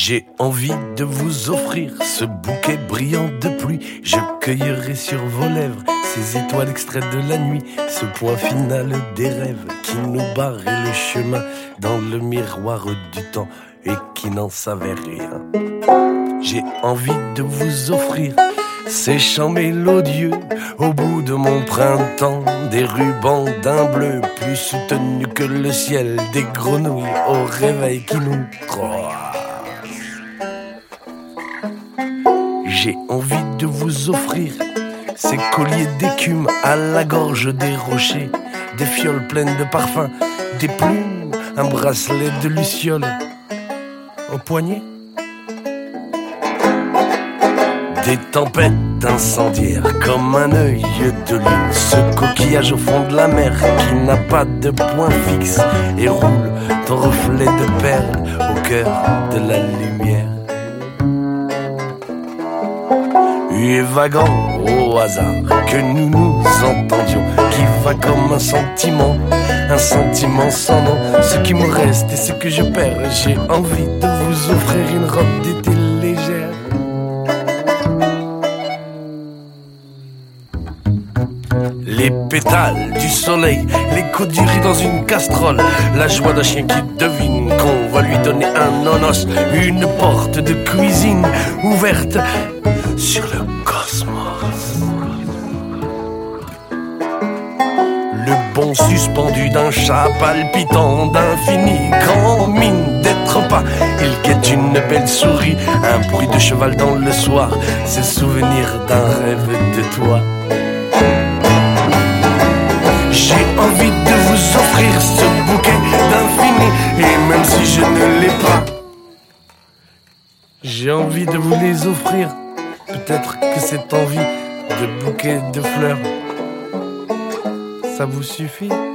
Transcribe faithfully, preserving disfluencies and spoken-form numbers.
J'ai envie de vous offrir ce bouquet brillant de pluie. Je cueillerai sur vos lèvres ces étoiles extraites de la nuit, ce point final des rêves qui nous barrait le chemin dans le miroir du temps et qui n'en savait rien. J'ai envie de vous offrir ces chants mélodieux au bout de mon printemps, des rubans d'un bleu plus soutenu que le ciel, des grenouilles au réveil qui nous croient. J'ai envie de vous offrir ces colliers d'écume à la gorge des rochers, des fioles pleines de parfums, des plumes, un bracelet de lucioles au poignet. Des tempêtes incendiaires comme un œil de lune, ce coquillage au fond de la mer qui n'a pas de point fixe et roule ton reflet de perles au cœur de la lumière. Et vagant au hasard que nous nous entendions, qui va comme un sentiment, un sentiment sans nom. Ce qui me reste et ce que je perds, j'ai envie de vous offrir une robe d'été légère. Les pétales du soleil, l'écho du riz dans une casserole, la joie d'un chien qui devine qu'on va lui donner un nonos, une porte de cuisine ouverte sur le cosmos. Le bond suspendu d'un chat palpitant d'infini, grand mine d'être pas, il guette une belle souris, un bruit de cheval dans le soir, c'est souvenir d'un rêve de toi. J'ai envie de vous offrir ce bouquet d'infini, et même si je ne l'ai pas, j'ai envie de vous les offrir. Peut-être que cette envie de bouquet de fleurs, ça vous suffit?